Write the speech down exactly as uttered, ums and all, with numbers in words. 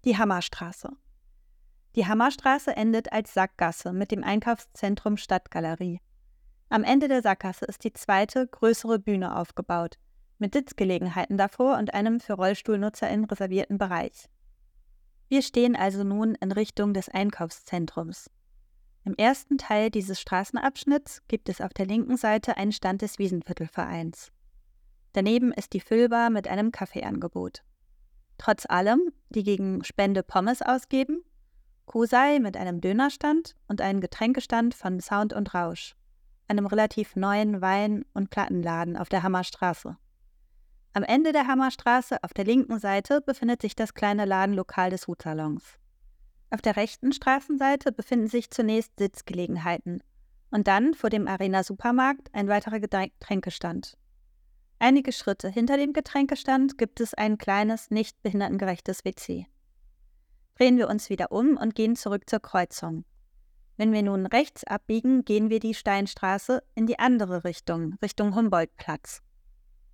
Die Hammerstraße. Die Hammerstraße endet als Sackgasse mit dem Einkaufszentrum Stadtgalerie. Am Ende der Sackgasse ist die zweite, größere Bühne aufgebaut, mit Sitzgelegenheiten davor und einem für RollstuhlnutzerInnen reservierten Bereich. Wir stehen also nun in Richtung des Einkaufszentrums. Im ersten Teil dieses Straßenabschnitts gibt es auf der linken Seite einen Stand des Wiesenviertelvereins. Daneben ist die Füllbar mit einem Kaffeeangebot. Trotz allem, die gegen Spende Pommes ausgeben, Kusai mit einem Dönerstand und einen Getränkestand von Sound und Rausch, einem relativ neuen Wein- und Plattenladen auf der Hammerstraße. Am Ende der Hammerstraße auf der linken Seite befindet sich das kleine Ladenlokal des Hutsalons. Auf der rechten Straßenseite befinden sich zunächst Sitzgelegenheiten und dann vor dem Arena-Supermarkt ein weiterer Getränkestand. Einige Schritte hinter dem Getränkestand gibt es ein kleines, nicht behindertengerechtes W C. Drehen wir uns wieder um und gehen zurück zur Kreuzung. Wenn wir nun rechts abbiegen, gehen wir die Steinstraße in die andere Richtung, Richtung Humboldtplatz.